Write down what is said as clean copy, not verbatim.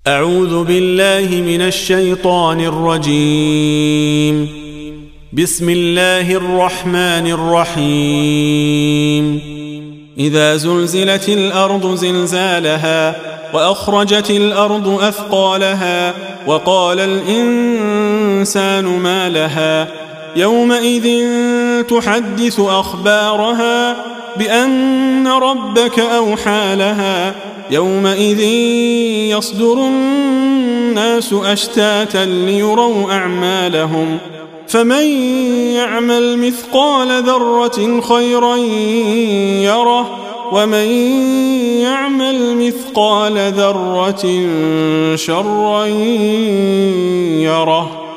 أعوذ بالله من الشيطان الرجيم. بسم الله الرحمن الرحيم. إذا زلزلت الأرض زلزالها وأخرجت الأرض أثقالها وقال الإنسان ما لها يومئذ تحدث أخبارها بأن ربك أوحى لها يومئذ يصدر الناس أشتاتا ليروا أعمالهم فمن يعمل مثقال ذرة خيرا يره ومن يعمل مثقال ذرة شرا يره.